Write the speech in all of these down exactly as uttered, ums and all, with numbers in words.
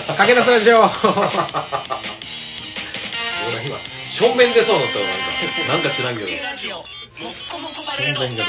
かけ出すラジオ。俺今正面出そうになったわ。なんかなんか知らんけど正面が出てる。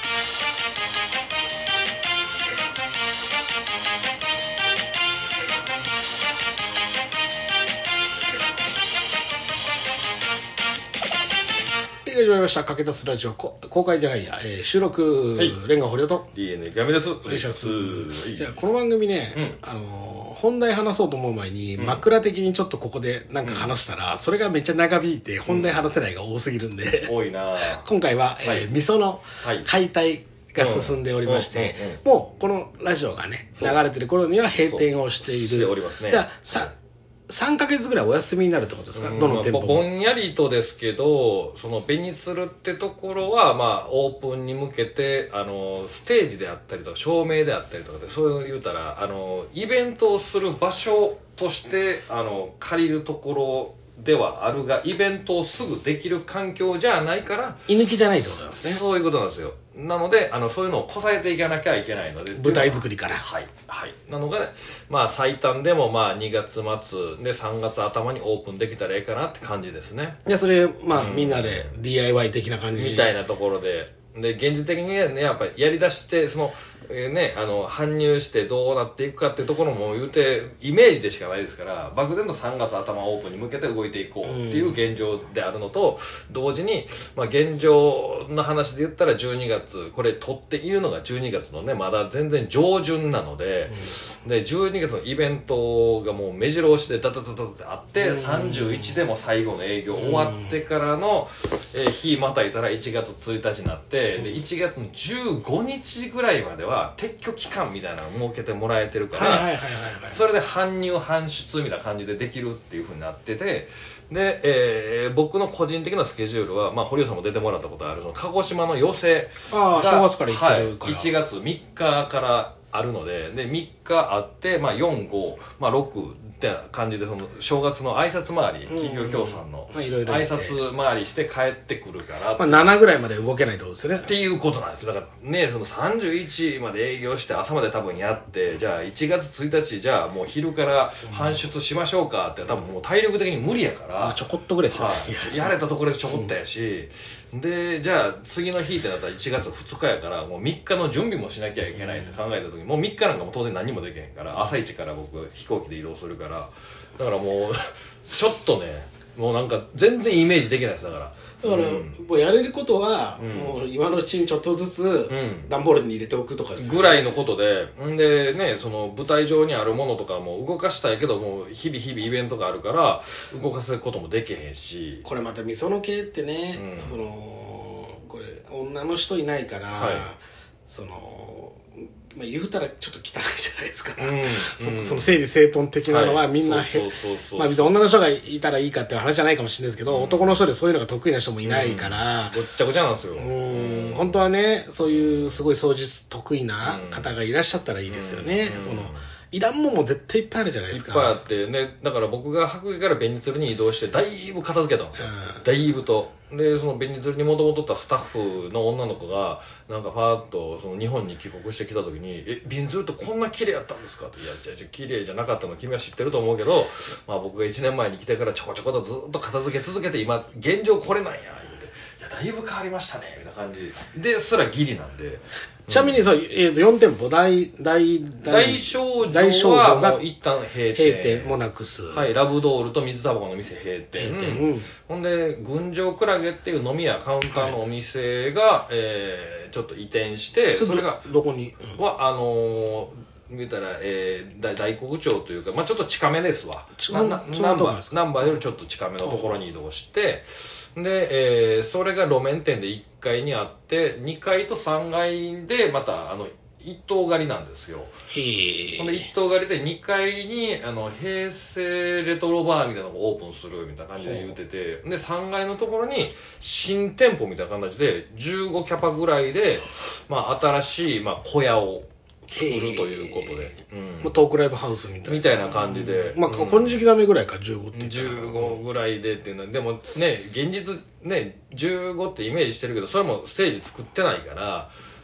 始まりました。かけ出すラジオ公開じゃないや、えー、収録、はい、レンガ堀尾とディーエヌエー ガメです。 お願いします。いやこの番組ね、うん、あのー、本題話そうと思う前に、うん、枕的にちょっとここでなんか話したら、うん、それがめっちゃ長引いて本題話せないが多すぎるんで、 うん、多いな。 今回は、はい、えー、味噌の解体が進んでおりまして、うんうんうん、もうこのラジオがね流れてる頃には閉店をしている。 しておりますね。 じゃあささんかげつぐらいお休みになるってことですか、うん、どの店舗も。 ぼんやりとですけど、その紅鶴ってところは、まあ、オープンに向けて、あの、ステージであったりとか、照明であったりとかで、そういうの言うたら、あの、イベントをする場所として、あの、借りるところではあるが、イベントをすぐできる環境じゃないから、 居抜きじゃないってことなんですね。 そういうことなんですよ。なので、あの、そういうのをこさえていかなきゃいけないので。 舞台作りから。 はい。はい。なので、まあ、最短でも、まあ、にがつ末でさんがつ頭にオープンできたらいいかなって感じですね。 いや、それ、まあ、うん、みんなで ディーアイワイ 的な感じみたいなところで。で、現実的にね、やっぱりやり出して、その、えー、ね、あの、搬入してどうなっていくかっていうところも言うて、イメージでしかないですから、漠然とさんがつ頭オープンに向けて動いていこうっていう現状であるのと、同時に、まあ、現状の話で言ったらじゅうにがつ、これ撮っているのがじゅうにがつのね、まだ全然上旬なので、うん、で、じゅうにがつのイベントがもう目白押しでダダダダってあって、うん、さんじゅういちでも最後の営業終わってからの、えー、日またいたらいちがつついたちになって、でいちがつのじゅうごにちぐらいまでは撤去期間みたいなのを設けてもらえてるから、それで搬入搬出みたいな感じでできるっていう風になってて、で、えー、僕の個人的なスケジュールは、まあ、堀尾さんも出てもらったことあるその鹿児島の寄席が、 あ正月から行ってるから、 はい、いちがつみっかからあるので、でみっかあって、まあ、よん、ご、まあ、ろくって感じでその正月の挨拶回り、企業協賛の挨拶回りして帰ってくるから、 まあ、ななぐらいまで動けないってことですよね。 っていうことなんですよ。だからね、そのさんじゅういちまで営業して朝まで多分やって、じゃあいちがつついたちじゃあもう昼から搬出しましょうかって多分もう体力的に無理やから、 まあ、ちょこっとぐらいですよね、 はい、やれたところでちょこっとやし、うん、でじゃあ次の日ってなったらいちがつふつかやからもうみっかの準備もしなきゃいけないって考えた時にもうみっかなんかも当然何もできへんから朝一から僕飛行機で移動するからだからもうちょっとねもうなんか全然イメージできないですだからだから、うん、もうやれることは、うん、もう今のうちにちょっとずつ段ボールに入れておくとかですね、 ぐらいのことでんでねその舞台上にあるものとかも動かしたいけどもう日々日々イベントがあるから動かせることもできへんしこれまた味噌の系ってね、うん、そのこれ女の人いないから、はい、そのまあ、言うたらちょっと汚いじゃないですか、うん、そ, その整理整頓的なのはみんなまあ別に女の人がいたらいいかっていう話じゃないかもしれないですけど、うん、男の人でそういうのが得意な人もいないから、 うん、ごっちゃごちゃなんですよ、 うん、本当はねそういうすごい掃除得意な方がいらっしゃったらいいですよね、うんうん、そのいらんもんも絶対いっぱいあるじゃないですか。 いっぱいあってね、だから僕が白衣から紅鶴に移動してだいぶ片付けたんですよ、うん、だいぶとでその紅鶴にもともとったスタッフの女の子がなんかパーッとその日本に帰国してきた時に「え紅鶴ってこんな綺麗やったんですか?」って「いやじゃじゃ綺麗じゃなかったの君は知ってると思うけど、まあ、僕がいちねんまえに来てからちょこちょことずっと片付け続けて今現状これなんや」言うて「いやだいぶ変わりましたね」みたいな感じですらギリなんで。 ちなみにさ、えー、とよん店舗大大大商場はもう一旦閉店閉店もなくす、 はい、ラブドールと水タバコの店閉店、閉店、うん、ほんで群青クラゲっていう飲み屋カウンターのお店が、はいえー、ちょっと移転してそれがどこに、 うん、はあのー言ったら、えー、大黒町というか、まあ、ちょっと近めですわナンバーナンバーよりちょっと近めのところに移動してで、えー、それが路面店でいっかいにあってにかいとさんがいでまたあの一棟狩りなんですよ。 へほんで一棟狩りでにかいにあの平成レトロバーみたいなのがオープンするみたいな感じで言っててでさんがいのところに新店舗みたいな形でじゅうごキャパぐらいで、まあ、新しい、まあ、小屋を作るということで、 うん、トークライブハウスみたいなみたいな感じで、 うん、まあ金色目ぐらいかじゅうごってじゅうごぐらいでっていうのはでもね現実ねじゅうごってイメージしてるけどそれもステージ作ってないから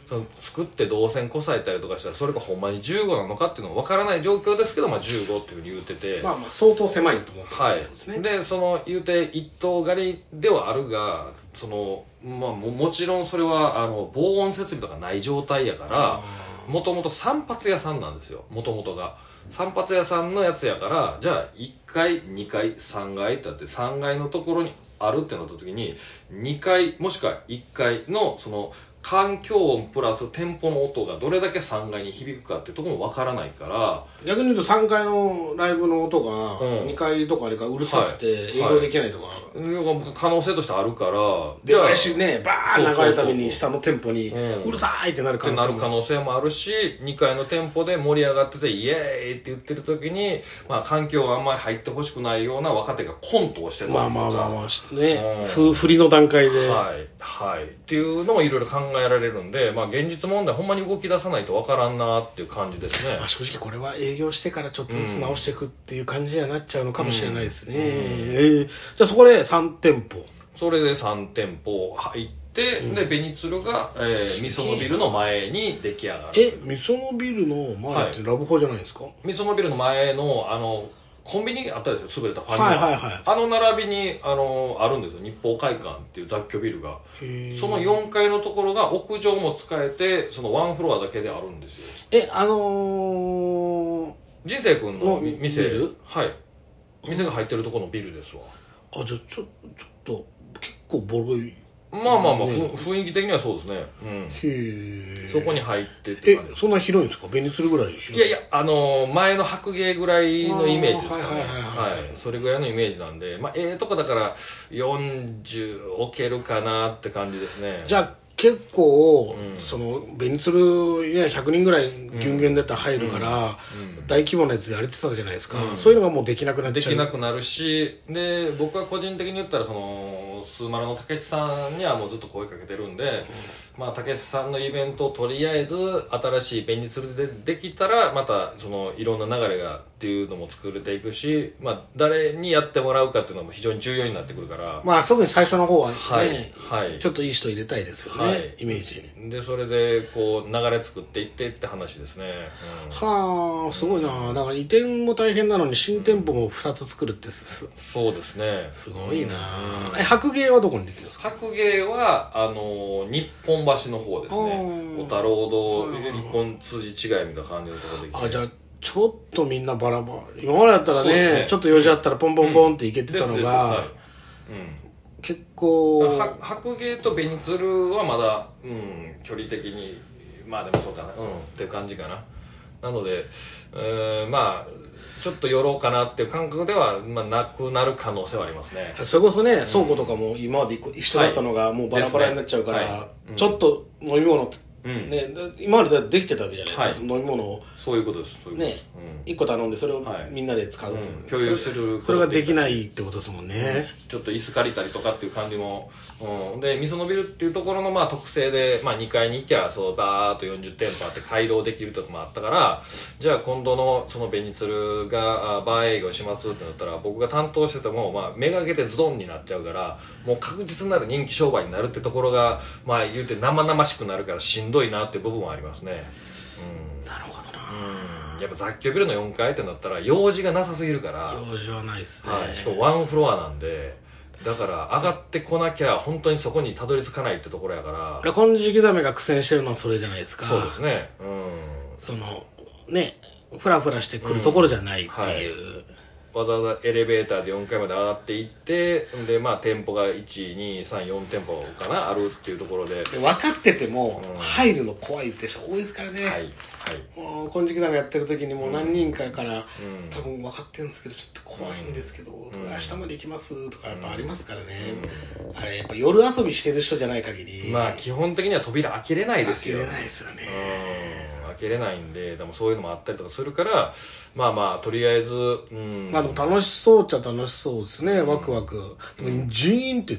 その作って動線こさえたりとかしたらそれがほんまにじゅうごなのかっていうのも分からない状況ですけど、まあ、じゅうごっていうふうに言うてて、 まあまあ相当狭いと思ってるはいですね。 でその言うて一棟狩りではあるがその、まあ、ももちろんそれはあの防音設備とかない状態やからもともと散髪屋さんなんですよもともとが散髪屋さんのやつやからじゃあいっかいにかいさんがいってあってさんがいのところにあるってなった時ににかいもしくはいっかいのその環境音プラス店舗の音がどれだけさんがいに響くかっていうところもわからないから逆に言うとさんがいのライブの音がにかいとかあれかうるさくて営業できないとか、 はいはい、可能性としてあるからで来週ねバーン流れるたびに下の店舗にうるさいってなる可能性も、 なる可能性もあるしにかいの店舗で盛り上がっててイエーイって言ってる時に、まあ、環境があんまり入ってほしくないような若手がコントをしてるとかまあまあまあまあね、うん、振りの段階ではいはいっていうのもいろいろ考えられるんで、まあ、現実問題ほんまに動き出さないとわからんなっていう感じですね、 まあ、正直これは営業してからちょっとずつ直していくっていう感じにはなっちゃうのかもしれないですね、うんうんえー、じゃあそこでさん店舗それでさん店舗入って、うん、で紅鶴が、えー、みそのビルの前に出来上がるえみそのビルの前ってラブホじゃないですか、 みそのビルの前のあのコンビニあったですよ優れたファミマ、 はいはいはい、 あの並びにあのあるんですよ日報会館っていう雑居ビルがそのよんかいのところが屋上も使えてそのワンフロアだけであるんですよえあのー、 人生君の店ビルはい店が入ってるところのビルですわあじゃあちょちょっと結構ボロいまあまあまあ、ね、雰囲気的にはそうですね、うん、へえそこに入ってってえそんな広いんですか紅鶴ぐらい広いいやいやあのー、前の白芸ぐらいのイメージですかねはいそれぐらいのイメージなんでまあええとこだからよんじゅう置けるかなって感じですねじゃあ結構、うん、その紅鶴ねひゃくにんぐらいギュンギュンで入るから、うんうん、大規模なやつやれてたじゃないですか、うん、そういうのがもうできなくなっちゃうできなくなるしで僕は個人的に言ったらそのスーマルの武智さんにはもうずっと声かけてるんで、うんまあ、武智さんのイベントをとりあえず新しい紅鶴でできたらまたそのいろんな流れがっていうのも作れていくし、まあ、誰にやってもらうかっていうのも非常に重要になってくるからまあ特に最初の方はね、 はいはい、 ちょっといい人入れたいですよね、はい、イメージでそれでこう流れ作っていってって話ですね、 うん、はあすごいな、うん、だから移転も大変なのに新店舗もふたつ作るってす、 うん、そうですねすごいな、うん、え白芸はどこにできるんですか白芸はあの日本橋の方ですね小太郎堂日本通じ違いみたいな感じのところできてあじゃあちょっとみんなバラバラ今までだったら ね, ねちょっと用事あったらポンポンポンっていけてたのが、うん、結構白芸と紅鶴はまだ、うん、距離的にまあでもそうかな、うん、っていう感じかななので、えー、まあちょっと寄ろうかなっていう感覚では、まあ、なくなる可能性はありますねそれこそね、うん、倉庫とかも今まで一緒だったのがもうバラバラになっちゃうから、はいはいうん、ちょっと飲み物うんね、今までできてたわけじゃないですか、はい、飲み物をそういうことですそういうことです、 ねうん、いっこ頼んでそれをみんなで使うっていう、はいうん、共有するそれができないってことですもんね、 うん、ちょっと椅子借りたりとかっていう感じも、うん、でみそのビルっていうところのまあ特性で、まあ、にかいに行きゃそうバーっとよんじゅってんぽあって回廊できるとこもあったからじゃあ今度のその紅鶴がバー営業しますってなったら僕が担当してても、まあ、目がけてズドンになっちゃうからもう確実なる人気商売になるってところがまあ言うて生々しくなるからしんどいなっていう部分はありますね、 うん、なるほどな、 うん、やっぱ雑居ビルのよんかいってなったら用事がなさすぎるから用事はないっすね、 はい、しかもワンフロアなんでだから上がってこなきゃ本当にそこにたどり着かないってところやから金色ザメが苦戦してるのはそれじゃないですかそうですね、うん、 そのねフラフラしてくるところじゃないっていう、うんはいわざわざエレベーターでよんかいまで上がっていってでまあ店舗がいちにさんよん店舗かなあるっていうところで分かってても、うん、入るの怖いって人多いですからねはい、はい、もう金色ザメやってる時にもう何人かから、うん、多分分かってるんですけどちょっと怖いんですけど、うん、明日まで行きますとかやっぱありますからね、うん、あれやっぱ夜遊びしてる人じゃない限りまあ基本的には扉開けれないですよ開けれないですよね、 うん開けれないんででもそういうのもあったりとかするからまあまあとりあえず、うん、 まあでも楽しそうっちゃ楽しそうですね、うん、ワクワク、うん、人員って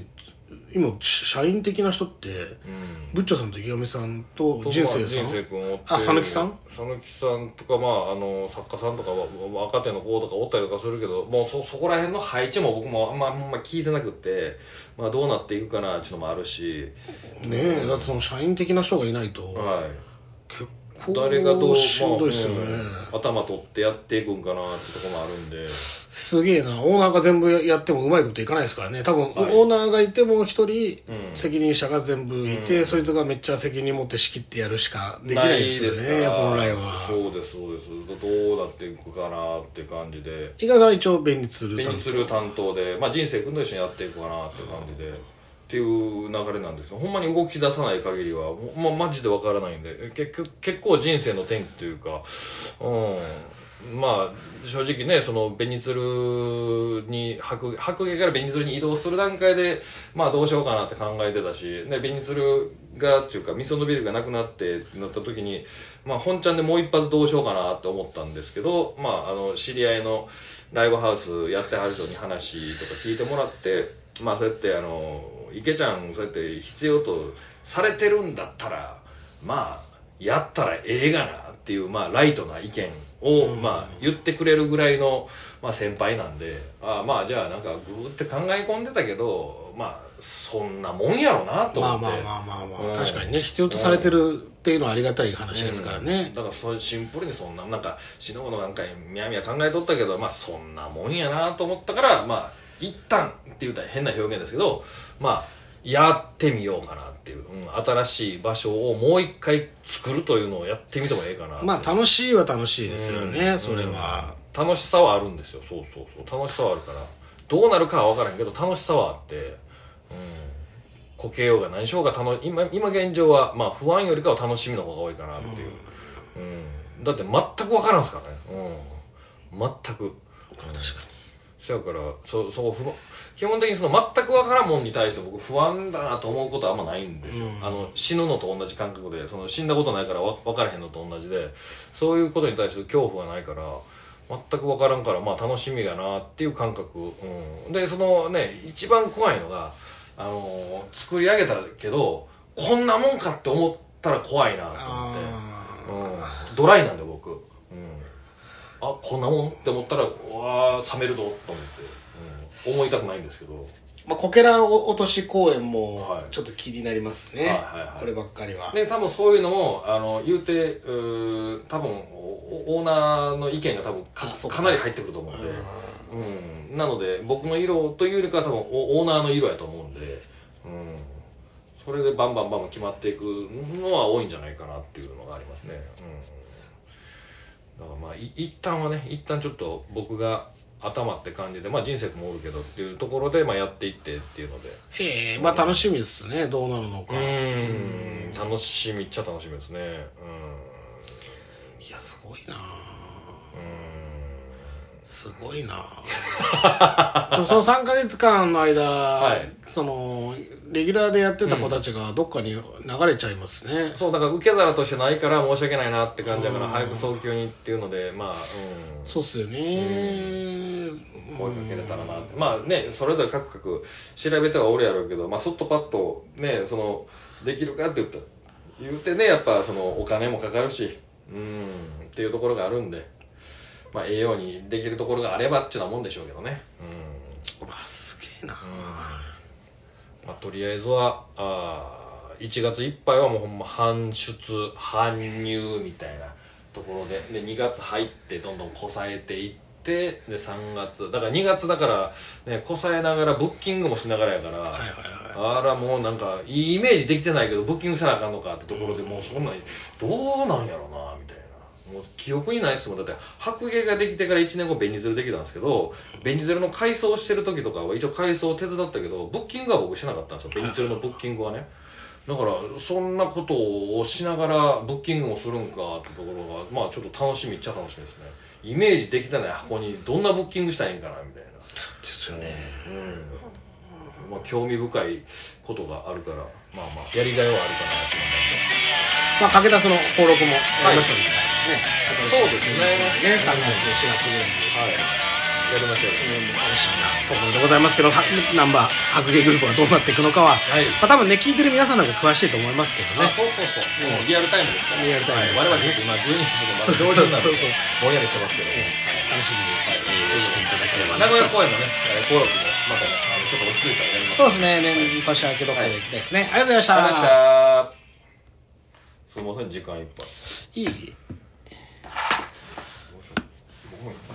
今社員的な人って、うん、ブッチョさんと岩見さんと人生さん、 人生君おって、 あ、佐野木さん佐野木さんとか、まあ、あの作家さんとか若手の子とかおったりとかするけど、もう そ, そこら辺の配置も僕もあんま、あんま聞いてなくて、まあ、どうなっていくかなっていうのもあるしねえ、うん、だってその社員的な人がいないと、はい、結構誰がどう、 しんどいっすよね、 まあ、頭取ってやっていくんかなってところもあるんで、 すげえな。オーナーが全部やってもうまいこといかないですからね。多分、はい、オーナーがいても一人責任者が全部いて、うん、そいつがめっちゃ責任持って仕切ってやるしかできないですよね、本来は。 そうですそうです。どうなっていくかなって感じで、 伊賀さんは一応便利ツール担当便利ツール担当で、まあ、人生君と一緒にやっていくかなって感じでっていう流れなんですけど、ほんまに動き出さない限りは、まあ、マジでわからないんで、結局結構人生の転機というか、うんまあ正直ね、そのベニツルに白白芸からベニツルに移動する段階で、まあどうしようかなって考えてたし、でベニツルがっていうかみそのビルがなくなってってなった時に、まあ本ちゃんでもう一発どうしようかなって思ったんですけど、まああの知り合いのライブハウスやってはる人に話とか聞いてもらって、まあそうやってあの池ちゃんそうやって必要とされてるんだったら、まあやったらええがなっていう、まあライトな意見を、まあ言ってくれるぐらいの、まあ、先輩なんで、あまあじゃあなんかグーって考え込んでたけど、まあそんなもんやろなと思って。 まあまあまあまあまあ、うん、確かにね、必要とされてるっていうのはありがたい話ですからね、 うん、だからそうシンプルにそんななんか死ぬことなんかみやみや考えとったけど、まあそんなもんやなと思ったから、まあ一旦って言ったら変な表現ですけど、まあやってみようかなっていう、うん、新しい場所をもう一回作るというのをやってみてもええかな。 まあ楽しいは楽しいですよね、うん、それは、 うん、楽しさはあるんですよ。そうそうそう楽しさはあるから、どうなるかは分からんけど楽しさはあって、うん、こけようが何しようが楽今今現状はまあ不安よりかは楽しみの方が多いかなっていう、うんうん、だって全く分からんすからね、うん、全く、うん、 確かにそやからそそこ不基本的にその全く分からんもんに対して僕不安だなと思うことはあんまないんですよ、うん、あの死ぬのと同じ感覚で、その死んだことないから分からへんのと同じで、そういうことに対して恐怖はないから全く分からんから、まあ楽しみがなっていう感覚、うん、でそのね一番怖いのが、あのー、作り上げたけどこんなもんかって思ったら怖いなと思って、うん、ドライなんで僕、うん、あこんなもんって思ったらうわー冷めるぞと思って、うん、思いたくないんですけど、 まあ、こけら落とし公演もちょっと気になりますね、はいはいはいはい、こればっかりは。 で多分そういうのもあの言うてう多分オーナーの意見が多分 か, かなり入ってくると思うんで、うん、なので僕の色というよりかは多分オーナーの色やと思うんで、うん、それでバンバンバンバン決まっていくのは多いんじゃないかなっていうのがありますね、うん、だからまあい一旦はね一旦ちょっと僕が頭って感じで、まあ人生もおるけどっていうところで、まあやっていってっていうので。 へえ、まあ楽しみですね、どうなるのか。 うん、楽しみっちゃ楽しみですね。うん。 いや、すごいなうん。すごいなでもそのさんかげつかんの間、はい、その、レギュラーでやってた子たちがどっかに流れちゃいますね。 うん、そう、だから受け皿としてないから申し訳ないなって感じだから、早く早急にっていうので、まあ、うん。 そうっすよね。 声かけれたらなって。まあね、それぞれ各々調べてはおるやろうけど、まあ、そっとパッとね、その、できるかって言ったら、言うてね、やっぱその、お金もかかるし、うん、っていうところがあるんで、まあ、ええようにできるところがあればっていうようなもんでしょうけどね。 うん。わ、すげえな、うんまあ、とりあえずは、あいちがついっぱいはもうほんま搬出、搬入みたいなところで、で、にがつ入ってどんどんこさえていって、で、さんがつ、だからにがつだから、ね、こさえながらブッキングもしながらやから、はいはいはい、あらもうなんか、いいイメージできてないけど、ブッキングせなあかんのかってところでもうそんなに、どうなんやろな、みたいな。もう記憶にないっすもん。だって白芸ができてからいちねんごベニズルできたんですけど、ベニズルの改装してる時とかは一応改装を手伝ったけどブッキングは僕しなかったんですよ、ベニズルのブッキングはね。だからそんなことをしながらブッキングもするんかってところがまあちょっと楽しみっちゃ楽しみですね。イメージできてない箱にどんなブッキングしたらいいんかなみたいなですよね。 うん、まあ興味深いことがあるからまあまあやりがいはあるかなって思います。 まあ、武田その登録もやりましたので、はい、ね、 そうですね。 ね、さんがつ、しがつぐらいに。 はい。 やりましょう。 楽しみなところでございますけど、ナンバー白芸グループがどうなっていくのかは、はい、まあ、多分ね聞いてる皆さんの方が詳しいと思いますけどね。 そうそうそう、うん、もうリアルタイムですから、 リアルタイム、 はい、我々今じゅうにふんのまだ上旬なんでぼんやりしてますけど、はい、 楽しみにしていただければ。 名古屋公演のね登録もまたねあのちょっと落ち着いたらやります。 そうですね、年年明けどこで行きたいですね、はい、ありがとうございました。 ありがとうございました。すいません時間いっぱい。 いい